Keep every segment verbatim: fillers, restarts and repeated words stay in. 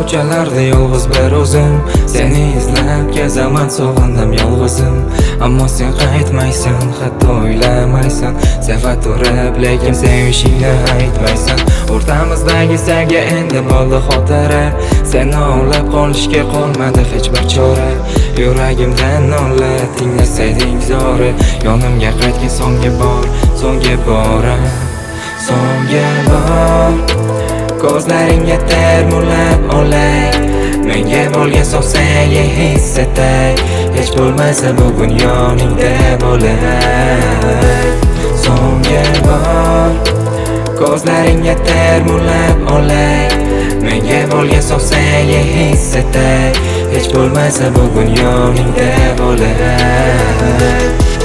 ko'chalarda yolg'iz bir o'zim, seni izlab kezaman sog'indim yolg'izim. Ammo sen qaytmaysan, hatto o'ylamaysan, seva turib lekin sevishingni aytmaysan. O'rtamizdagi sevgi endi bo'ldi xotira, seni olib qolishga qolmadi hech bir chora. Yuragimdan nola tinglasayding zori, yonimga qaytgin so'nggi bor, so'nggi bora, so'nggi bor. Ko'zlaringga termulab olay, menga bo'lgan so'ng senga his etay. Hech bo'lmasa bugun yoningda bo'lay, so'nggi bor. Ko'zlaringga termulab olay, menga bo'lgan so'ng senga his etay. Hech bo'lmasa bugun yoningda bo'lay.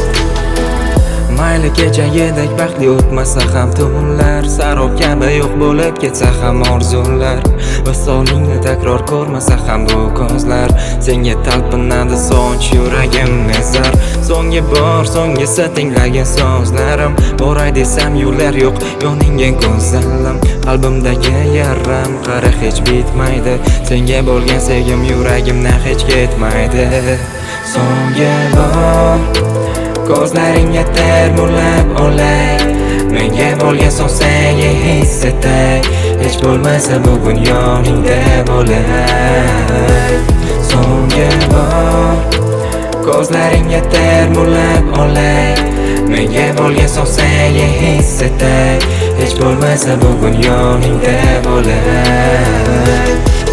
Mayli kechagidek baxtli o'tmasa ham tunlar, sarob kabi yo'q bo'lib ketsa ham orzular, visolingni takror ko'rmasa ham bu ko'zlar, senga talpinadi so'nch yuragim ezar. So'nggi bor, so'nggisi tinglagan so'zlarim, boray desam yo'llar yo'q, yoningga ko'zallam. Qalbimdagi yaram qara hech bitmaydi, senga bo'lgan sevgim yuragimdan hech ketmaydi. So'nggi bor, ko'zlaringga termulab olay, menga bo'lgan so'ng senga his etay. Hech bo'lmasa bugun yoningda bo'lay, so'nggi bor. Ko'zlaringga termulab olay, menga bo'lgan so'ng senga his etay. Hech bo'lmasa bugun yoningda bo'lay.